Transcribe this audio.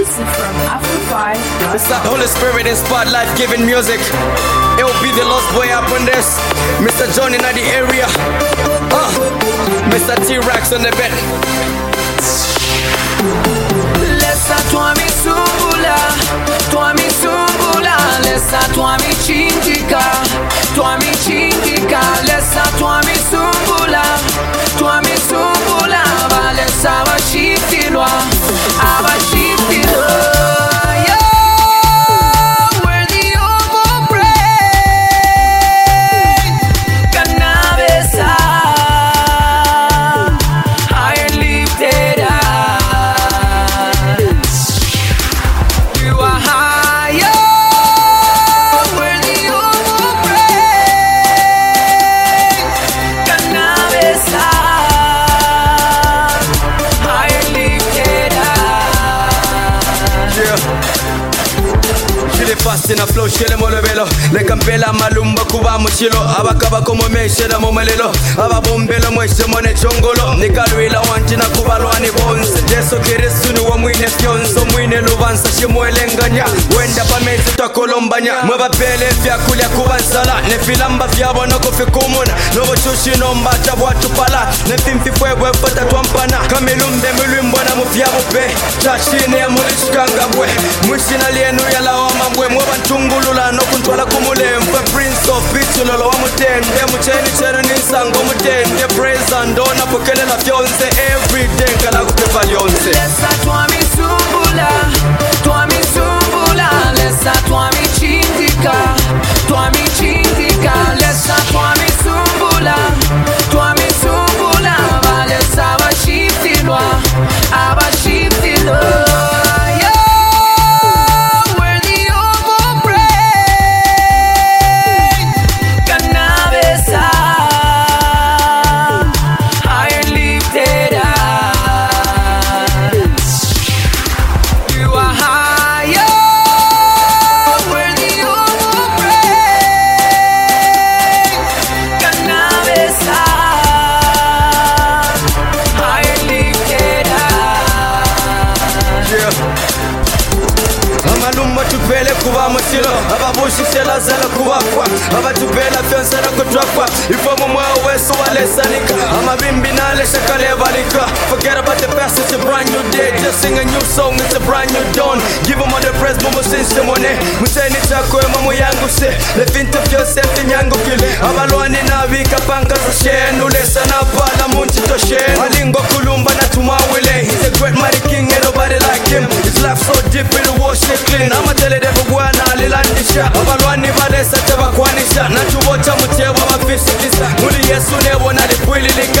Exclusive from Afro5. It's that Holy Spirit inspired life-giving music. It will be the lost boy up on this. Mr. John in the area. Mr. T-Rex on the bed. Lesa tua mi sumbula, tua mi sumbula. Lesa tua mi chingika, tua mi chingika. Lesa tua mi sumbula, tua mi sumbula. Lesa va shiftilwa, aba shiftilwa. Fast in a flow, shele mo levelo. Le campela malumba kuba muchilo. Abakaba como me shela mo malelo. Ababombelo mo shemone chongolo. Nikaluila wanjina kuba lwani bonse. Yeso kirisunu wa mwine fionso. Mwine luvansa shimo elenganya. Wenda pa mezi ta kolombanya. Mwaba pele vya kulia kuba nsala. Ne filamba vya bono kofi kumuna. Novo chushi nomba chabu atupala. Ne fimfi fwebwe fata tuampana. Kamilumbe mulumbo na mufya bupe. Chashine ya mulishkanga bwe. Mwishina lienu ya lawama bwe. Mwaba ntungulula nokuntwala kumulembe. Prince of Beach lolo wa mutende. Mucheni chero nisango mutende. Praise and honor pokelela fyonse. Everyday kala kupepa lyonse. Lesa tua mi sumbula, tua mi sumbula. Lesa tua mi chindika, tua mi chindika. Lesa tua mi sumbula, tua mi sumbula. Lesa va shiftilwa, aba shiftilwa. Tupele kuba mutilo ababushishela zela kuba kwa abatupela fyonsela kutwakwa ifomu mwa wesu walesanika amabimbi nalesha kalebalika. Forget about the past, it's a brand new day. Just sing a new song, it's a brand new dawn. Give them all the praise, mumu sinse mone museni chako mamu yangu se lefinto fyosefti nyangu kile abalwani nabika panka za shenu lesa na pala munchi to shenu alingo kulumba na tumawile. He's a great mighty king and nobody like him. His life so deep in the wash it clean. I'm a teledevu guana alilandisha abalwani balesa tabakwanisha na tubocha mutebo abafisikisa muli Yesu nebo nalipwili